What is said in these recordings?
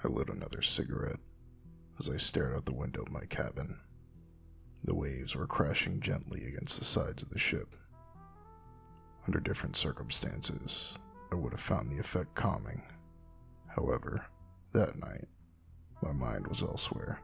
I lit another cigarette as I stared out the window of my cabin. The waves were crashing gently against the sides of the ship. Under different circumstances, I would have found the effect calming. However, that night, my mind was elsewhere.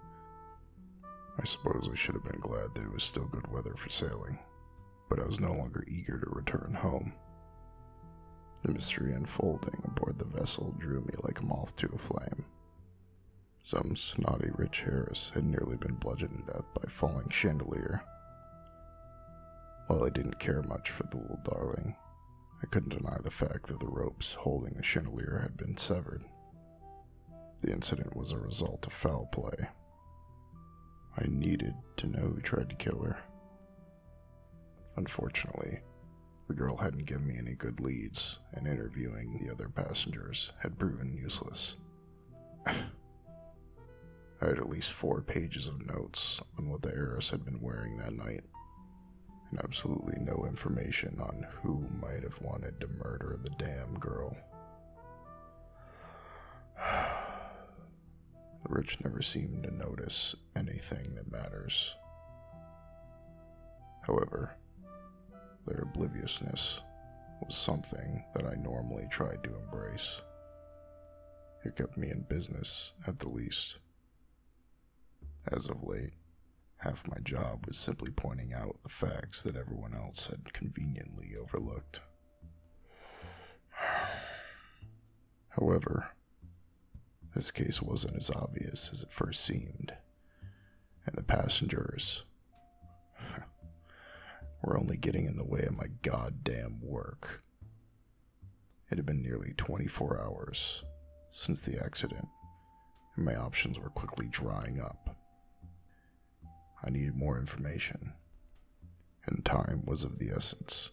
I suppose I should have been glad that it was still good weather for sailing, but I was no longer eager to return home. The mystery unfolding aboard the vessel drew me like a moth to a flame. Some snotty Rich Harris had nearly been bludgeoned to death by falling chandelier. While I didn't care much for the little darling, I couldn't deny the fact that the ropes holding the chandelier had been severed. The incident was a result of foul play. I needed to know who tried to kill her. Unfortunately, the girl hadn't given me any good leads, and interviewing the other passengers had proven useless. I had at least 4 pages of notes on what the heiress had been wearing that night, and absolutely no information on who might have wanted to murder the damn girl. The rich never seem to notice anything that matters. However, their obliviousness was something that I normally tried to embrace. It kept me in business, at the least. As of late, half my job was simply pointing out the facts that everyone else had conveniently overlooked. However, this case wasn't as obvious as it first seemed, and the passengers were only getting in the way of my goddamn work. It had been nearly 24 hours since the accident, and my options were quickly drying up. I needed more information, and time was of the essence.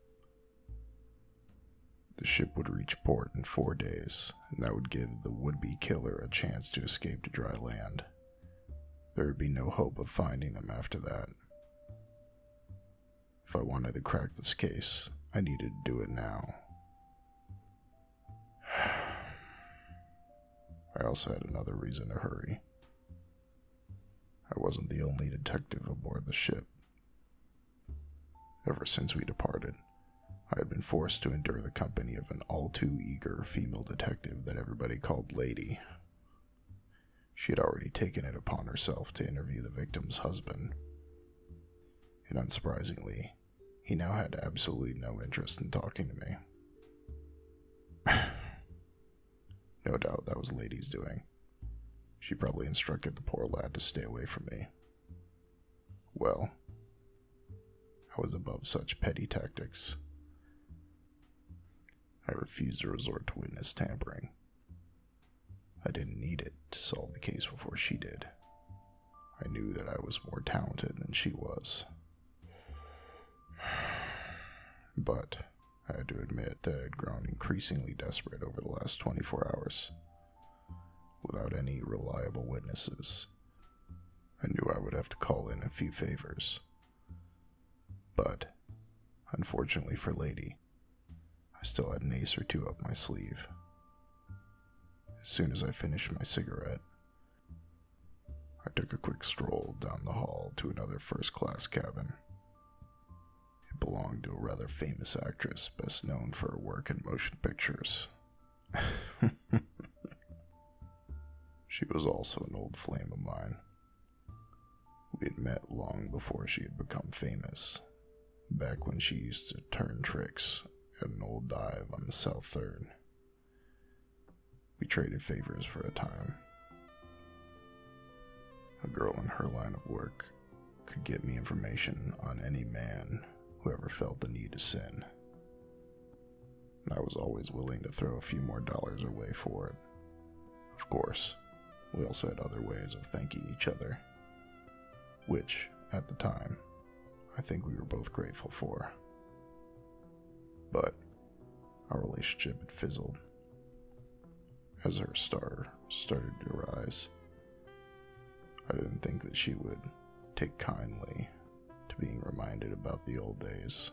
The ship would reach port in 4 days, and that would give the would-be killer a chance to escape to dry land. There would be no hope of finding them after that. If I wanted to crack this case, I needed to do it now. I also had another reason to hurry. I wasn't the only detective aboard the ship. Ever since we departed, I had been forced to endure the company of an all-too-eager female detective that everybody called Lady. She had already taken it upon herself to interview the victim's husband, and unsurprisingly, he now had absolutely no interest in talking to me. No doubt that was Lady's doing. She probably instructed the poor lad to stay away from me. Well, I was above such petty tactics. I refused to resort to witness tampering. I didn't need it to solve the case before she did. I knew that I was more talented than she was. But I had to admit that I had grown increasingly desperate over the last 24 hours. Without any reliable witnesses, I knew I would have to call in a few favors. But, unfortunately for Lady, I still had an ace or two up my sleeve. As soon as I finished my cigarette, I took a quick stroll down the hall to another first-class cabin. It belonged to a rather famous actress, best known for her work in motion pictures. She was also an old flame of mine. We had met long before she had become famous, back when she used to turn tricks at an old dive on the South Third. We traded favors for a time. A girl in her line of work could get me information on any man who ever felt the need to sin, and I was always willing to throw a few more dollars her way for it. Of course, we also had other ways of thanking each other, which, at the time, I think we were both grateful for. But our relationship had fizzled. As her star started to rise, I didn't think that she would take kindly to being reminded about the old days.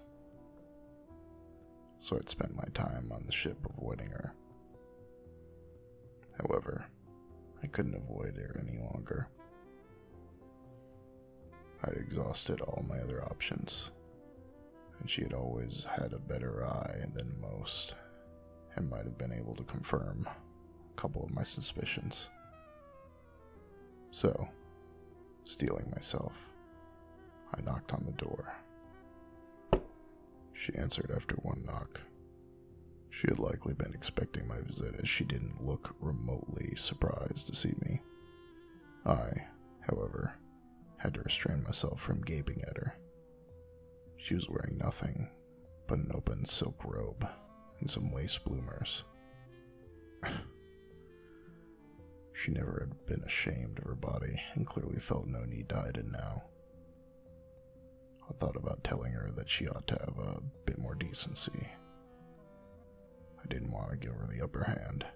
So I'd spent my time on the ship avoiding her. However, I couldn't avoid her any longer. I had exhausted all my other options, and she had always had a better eye than most, and might have been able to confirm a couple of my suspicions. So, steeling myself, I knocked on the door. She answered after one knock. She had likely been expecting my visit, as she didn't look remotely surprised to see me. I, however, had to restrain myself from gaping at her. She was wearing nothing but an open silk robe and some lace bloomers. She never had been ashamed of her body and clearly felt no need to hide it now. I thought about telling her that she ought to have a bit more decency. I didn't want to give her the upper hand.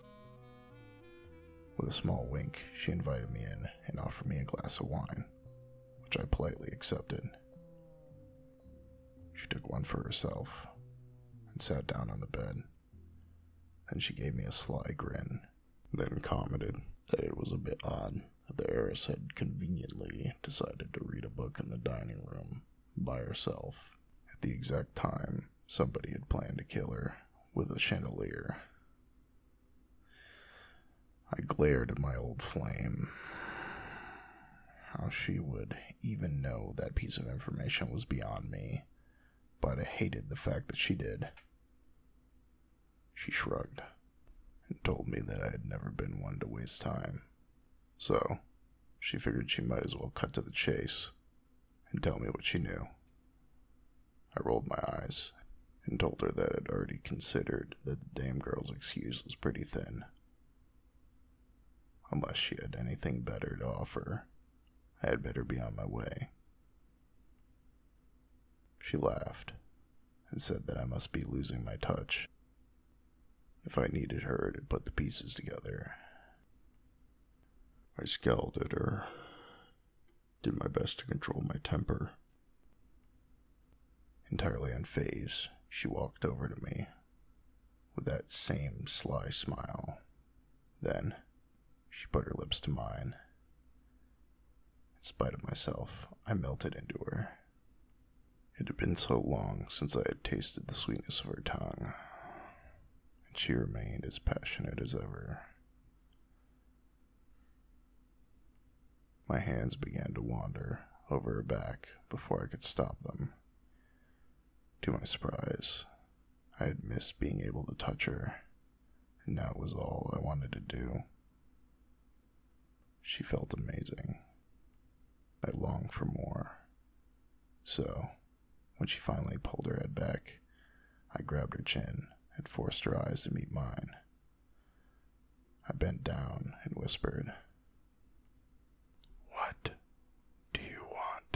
With a small wink, she invited me in and offered me a glass of wine, which I politely accepted. She took one for herself and sat down on the bed. Then she gave me a sly grin, then commented that it was a bit odd that the heiress had conveniently decided to read a book in the dining room by herself at the exact time somebody had planned to kill her with a chandelier. I glared at my old flame. How she would even know that piece of information was beyond me, but I hated the fact that she did. She shrugged and told me that I had never been one to waste time, so she figured she might as well cut to the chase and tell me what she knew. I rolled my eyes and told her that I'd already considered that the dame girl's excuse was pretty thin. Unless she had anything better to offer, I had better be on my way. She laughed and said that I must be losing my touch if I needed her to put the pieces together. I scowled at her, did my best to control my temper. Entirely unfazed, she walked over to me with that same sly smile. Then she put her lips to mine. In spite of myself, I melted into her. It had been so long since I had tasted the sweetness of her tongue, and she remained as passionate as ever. My hands began to wander over her back before I could stop them. To my surprise, I had missed being able to touch her, and now it was all I wanted to do. She felt amazing. I longed for more. So, when she finally pulled her head back, I grabbed her chin and forced her eyes to meet mine. I bent down and whispered, "What do you want?"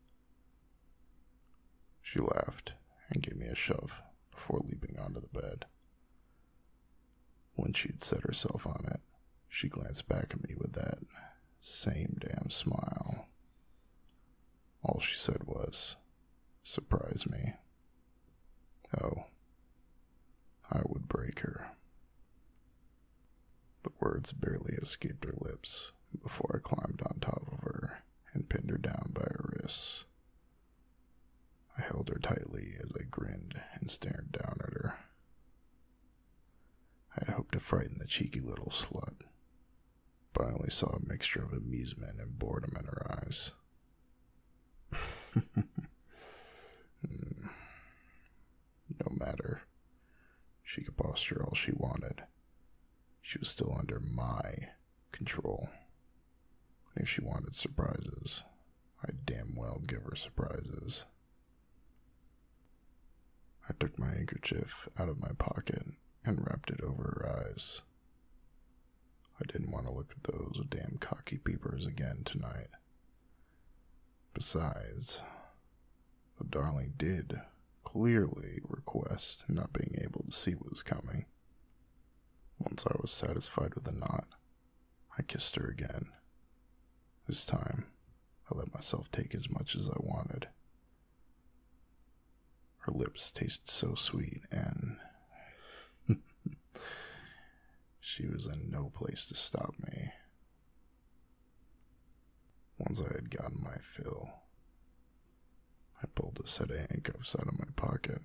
She laughed and gave me a shove before leaping onto the bed. When she'd set herself on it, she glanced back at me with that same damn smile. All she said was, "Surprise me." Oh, I would break her. The words barely escaped her lips before I climbed on top of her and pinned her down by her wrists. I held her tightly as I grinned and stared down at her. I had hoped to frighten the cheeky little slut, but I only saw a mixture of amusement and boredom in her eyes. No matter. She could posture all she wanted. She was still under my control. And if she wanted surprises, I'd damn well give her surprises. I took my handkerchief out of my pocket and wrapped it over her eyes. I didn't want to look at those damn cocky peepers again tonight. Besides, the darling did clearly request not being able to see what was coming. Once I was satisfied with the knot, I kissed her again. This time, I let myself take as much as I wanted. Her lips tasted so sweet, and she was in no place to stop me. Once I had gotten my fill, I pulled a set of handcuffs out of my pocket.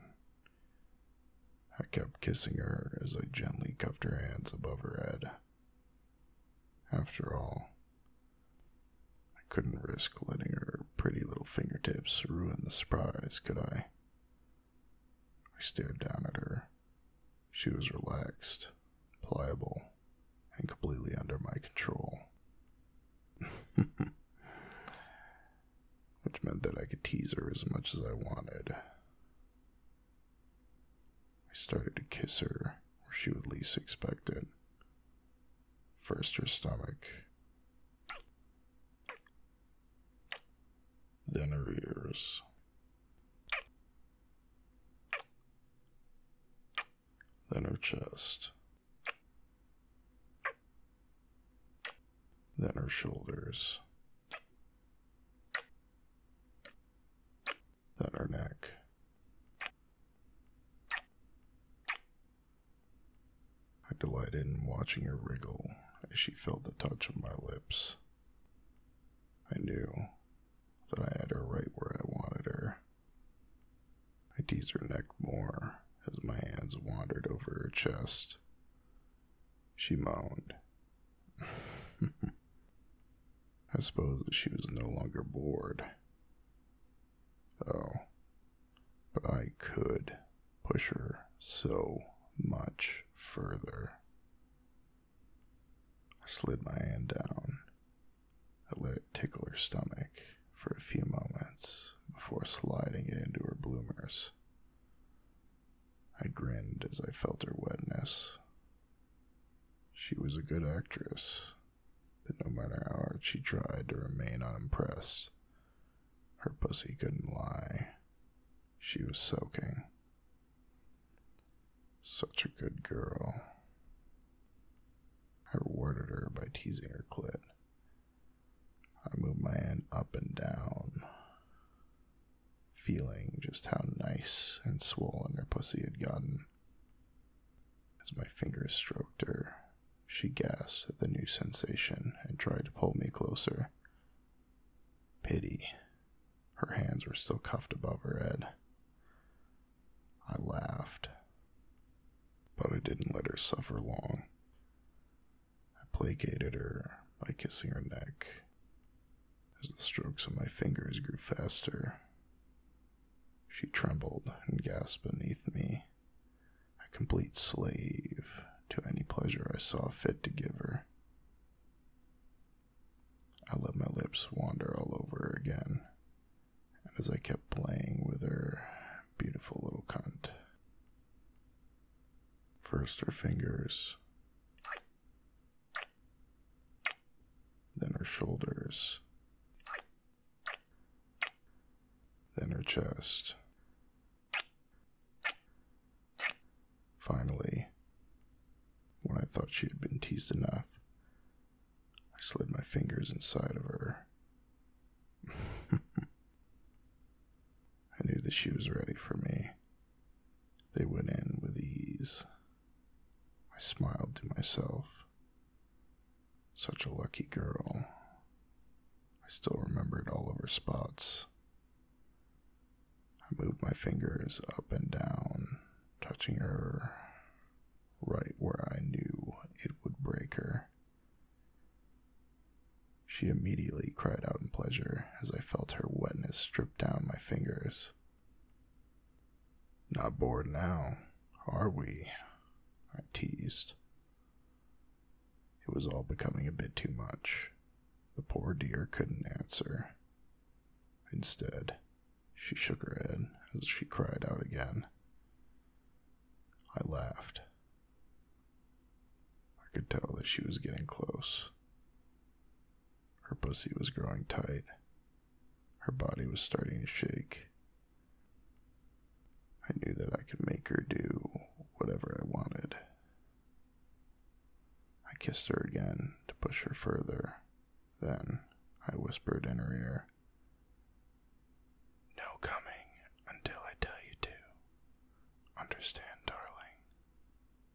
I kept kissing her as I gently cuffed her hands above her head. After all, I couldn't risk letting her pretty little fingertips ruin the surprise, could I? I stared down at her. She was relaxed, pliable, and completely under my control. Which meant that I could tease her as much as I wanted. I started to kiss her where she would least expect it. First her stomach, then her ears, then her chest, then her shoulders, then her neck. I delighted in watching her wriggle as she felt the touch of my lips. I knew that I had her right where I wanted her. I teased her neck more as my hands wandered over her chest. She moaned. I suppose that she was no longer bored. Oh, but I could push her so much further. I slid my hand down. I let it tickle her stomach for a few moments before sliding it into her bloomers. I grinned as I felt her wetness. She was a good actress, but no matter how hard she tried to remain unimpressed, her pussy couldn't lie. She was soaking. Such a good girl. I rewarded her by teasing her clit. I moved my hand up and down, feeling just how nice and swollen her pussy had gotten. As my fingers stroked her, she gasped at the new sensation and tried to pull me closer. Pity. Her hands were still cuffed above her head. I laughed, but I didn't let her suffer long. I placated her by kissing her neck. As the strokes of my fingers grew faster, she trembled and gasped beneath me, a complete slave to any pleasure I saw fit to give her. I let my lips wander all over her again, and as I kept playing with her beautiful little cunt. First her fingers, then her shoulders, then her chest. Finally, when I thought she had been teased enough, I slid my fingers inside of her. I knew that she was ready for me. They went in with ease. I smiled to myself. Such a lucky girl. I still remembered all of her spots. I moved my fingers up and down, touching her right where I knew it would break her. She immediately cried out in pleasure as I felt her wetness drip down my fingers. Not bored now, are we? I teased. It was all becoming a bit too much. The poor dear couldn't answer. Instead, she shook her head as she cried out again. I laughed. I could tell that she was getting close. Her pussy was growing tight. Her body was starting to shake. I knew that I could make her do whatever I wanted. I kissed her again to push her further. Then I whispered in her ear, "No coming until I tell you to. Understand, darling?"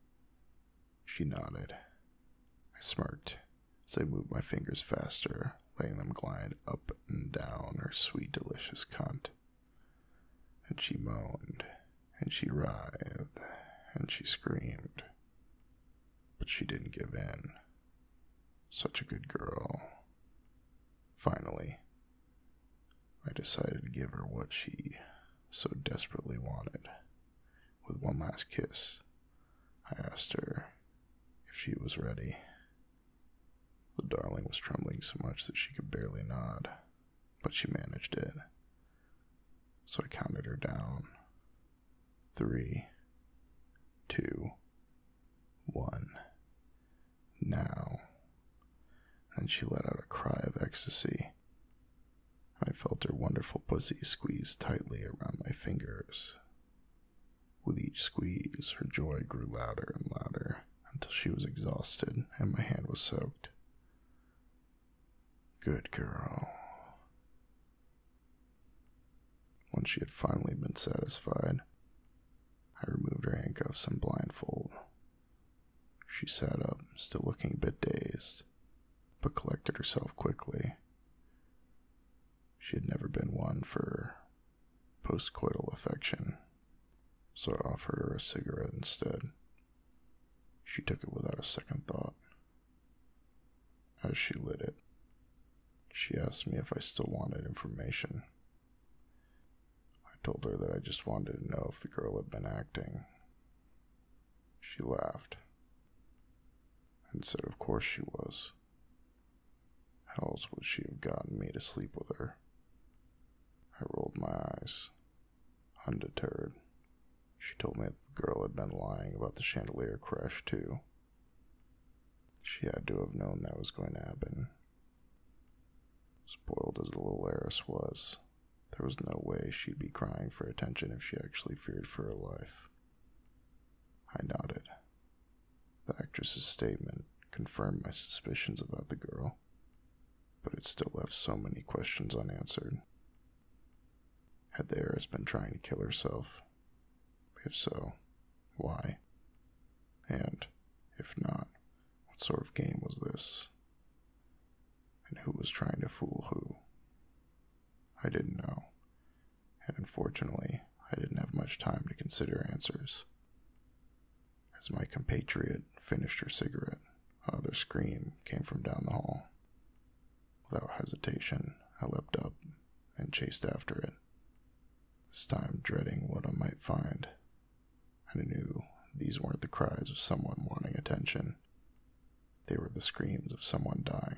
She nodded. I smirked as I moved my fingers faster, letting them glide up and down her sweet, delicious cunt. And she moaned, and she writhed, and she screamed. But she didn't give in. Such a good girl. Finally, I decided to give her what she so desperately wanted. With one last kiss, I asked her if she was ready. The darling was trembling so much that she could barely nod, but she managed it. So I counted her down. 3, 2, 1. Now. Then she let out a cry of ecstasy. I felt her wonderful pussy squeeze tightly around my fingers. With each squeeze, her joy grew louder and louder until she was exhausted and my hand was soaked. Good girl. Once she had finally been satisfied, I removed her handcuffs and blindfold. She sat up, still looking a bit dazed, but collected herself quickly. She had never been one for postcoital affection, so I offered her a cigarette instead. She took it without a second thought. As she lit it, she asked me if I still wanted information. I told her that I just wanted to know if the girl had been acting. She laughed and said of course she was. How else would she have gotten me to sleep with her? I rolled my eyes. Undeterred, she told me that the girl had been lying about the chandelier crash too. She had to have known that was going to happen. Spoiled as the little heiress was, there was no way she'd be crying for attention if she actually feared for her life. I nodded. The actress's statement confirmed my suspicions about the girl, but it still left so many questions unanswered. Had the heiress been trying to kill herself? If so, why? And, if not, what sort of game was this? And who was trying to fool who? I didn't know, and unfortunately, I didn't have much time to consider answers. As my compatriot finished her cigarette, another scream came from down the hall. Without hesitation, I leapt up and chased after it, this time dreading what I might find. I knew these weren't the cries of someone wanting attention. They were the screams of someone dying.